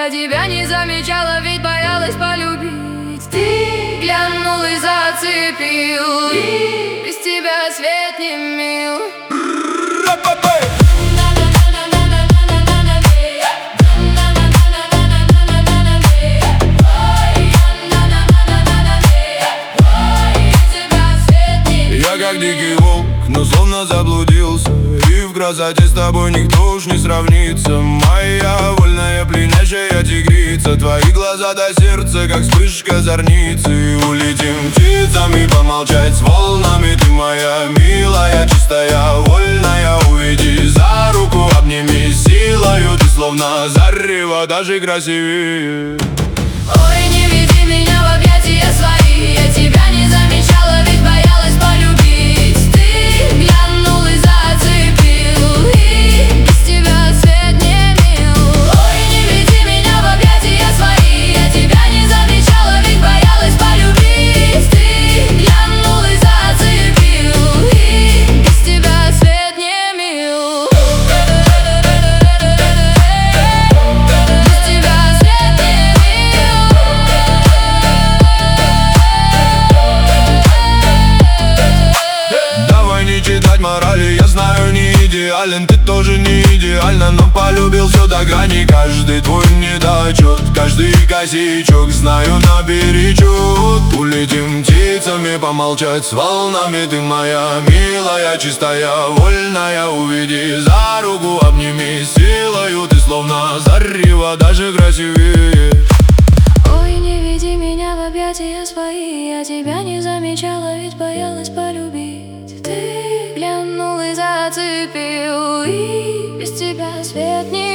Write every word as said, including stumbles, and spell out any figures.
я тебя не замечала, ведь боялась полюбить. Ты глянул и зацепил, и без тебя свет не мил. Я как дикий волк, но словно заблудился, и в красоте с тобой никто уж не сравнится. Моя вольная пленящая тигрица, твои глаза до сердца, как вспышка зорницы. Улетим птицами помолчать с волнами, ты моя милая, чистая, вольная. Уведи за руку, обними силою, ты словно зарево, даже красивее. Ой, не веди меня в объятия свои, я тебя не замечала, ведь боялась полюбить. Ты глянул и зацепил, и без тебя свет не мил. Ой, не веди меня в объятия свои, я тебя не замечала, ведь боялась полюбить. Ты глянул и зацепил, и без тебя свет не мил. Читать морали, я знаю, не идеален, ты тоже не идеальна, но полюбил все до грани. Каждый твой недочет, каждый косячок знаю наперечет. Улетим птицами помолчать с волнами, ты моя милая, чистая, вольная. Уведи за руку, обними силою, ты словно зарево, даже красивее. Ой, не веди меня в объятия свои, я тебя не замечала, ведь боялась полюбить. Ты глянул и зацепил, и без тебя свет не